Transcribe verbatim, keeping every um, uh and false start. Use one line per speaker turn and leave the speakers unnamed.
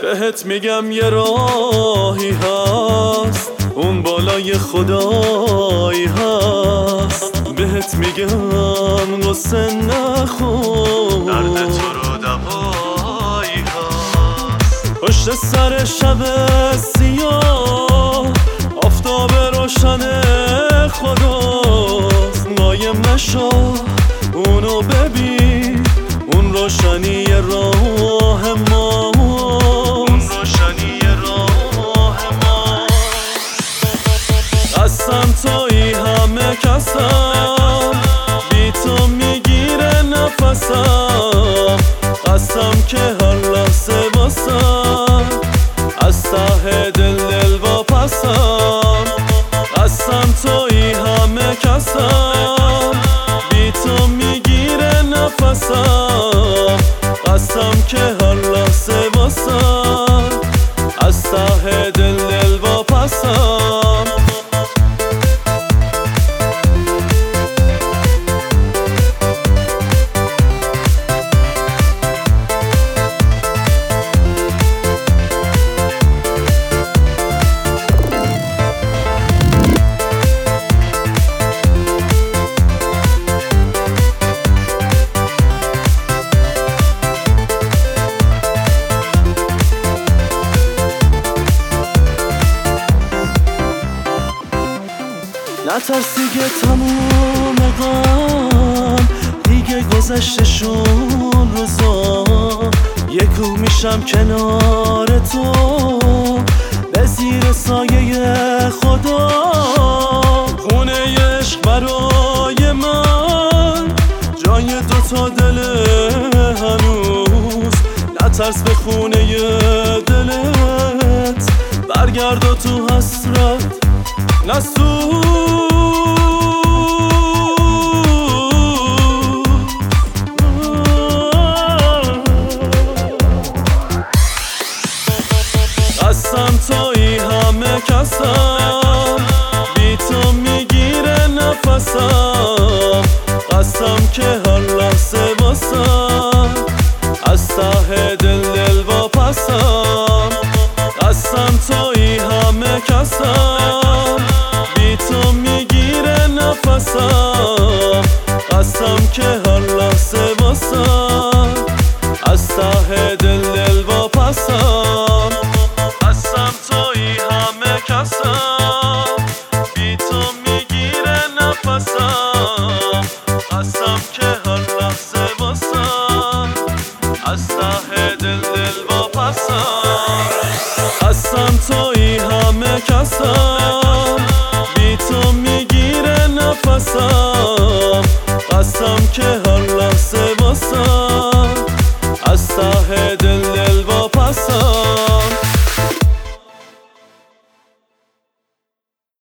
بهت میگم یه راهی هست، اون بالای خدایی هست. بهت میگم قصه نخور، درد تو رو دوایی هست. پشت سر شب سیاه آفتاب روشن خداست. قایم نشو اونو ببین، اون روشنی راه ما، اون روشنی راه ما. قسم توی همه کسم، بی تو میگیره نفسم. قسم که هر لحظه باسم، از ته دل دل واپسم. قسم توی همه کسم، بی تو میگیره نفسم. قسم که هر لحظه باسم، از ته دل دل واپسم. نترس دیگه تموم غم، دیگه گذشتشون روزا. یکو میشم کنار تو، به زیر سایه خدا. خونه عشق برای من، جای دوتا دل هنوز. نترس به خونه دلت، برگرد و تو حسرت نسوز. قسم توی همه کسم، بی تو میگیره نفسم. قسم که هر لحظه باسم، از ته دل دل واپسم. قسم توی همه کسم، بی تو میگیره نفسم. قسم که هر لحظه باسم، از ته دل دل واپسم.